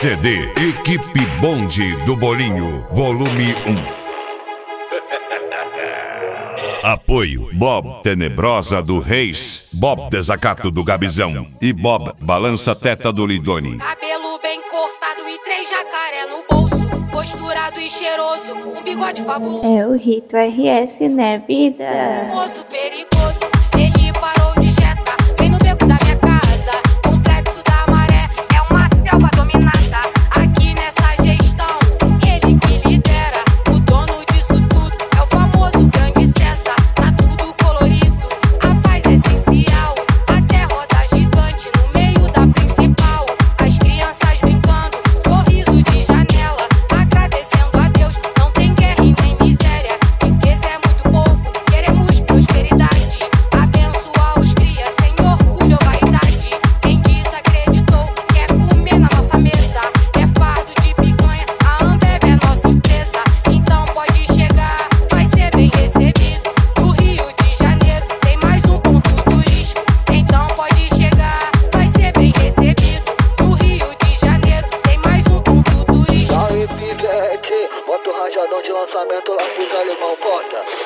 CD Equipe Bonde do Bolinho, volume 1. Apoio Bob Tenebrosa do Reis, Bob Desacato do Gabizão e Bob Balança Teta do Lidone. Cabelo bem cortado e 3 jacaré no bolso, posturado e cheiroso, um bigode fabuloso. É o Rito RS, né, vida? Moço perigoso, ele parou de jeta, vem no beco da minha casa, complexo da maré, é uma selva dominada. Aqui nessa gestão, ele que lidera, o dono disso tudo é o famoso grande César. Tá tudo colorido, a paz é essencial, até roda gigante no meio da principal. As crianças brincando, sorriso de janela, agradecendo a Deus, não tem guerra e nem miséria. Riqueza é muito pouco, queremos prosperidade, abençoar os cria sem orgulho ou vaidade. Quem desacreditou quer comer na nossa mesa, é fardo de picanha, a Ambev é nossa empresa. Então pode chegar, vai ser bem recebido. No Rio de Janeiro tem mais um ponto turístico, então pode chegar, vai ser bem recebido. No Rio de Janeiro tem mais um ponto turístico. Aí, pivete, bota o rajadão de lançamento lá pros alemão, bota.